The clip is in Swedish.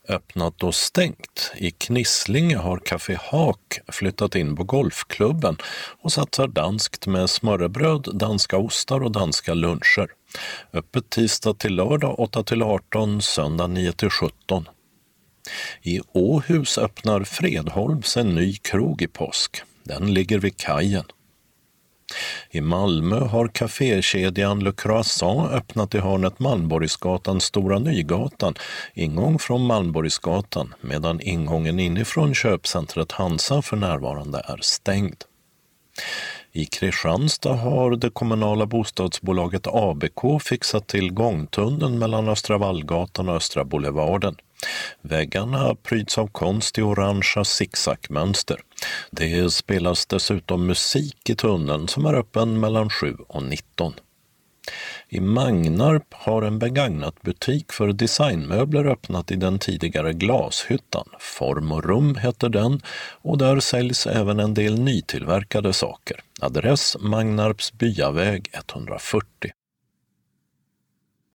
Öppnat och stängt. I Knislinge har Café Hak flyttat in på golfklubben och satsar danskt med smörrebröd, danska ostar och danska luncher. Öppet tisdag till lördag 8 till 18, söndag 9 till 17. I Åhus öppnar Fredholms en ny krog i påsk. Den ligger vid kajen. I Malmö har kafékedjan Le Croissant öppnat i hörnet Malmborgsgatan Stora Nygatan, ingång från Malmborgsgatan, medan ingången inifrån köpcentret Hansa för närvarande är stängd. I Kristianstad har det kommunala bostadsbolaget ABK fixat till gångtunneln mellan Östra Vallgatan och Östra Boulevarden. Väggarna pryds av konst i orangea zigzagmönster. Det spelas dessutom musik i tunneln som är öppen mellan 7 och 19. I Magnarp har en begagnat butik för designmöbler öppnat i den tidigare glashyttan. Form och rum heter den och där säljs även en del nytillverkade saker. Adress Magnarps Byaväg 140.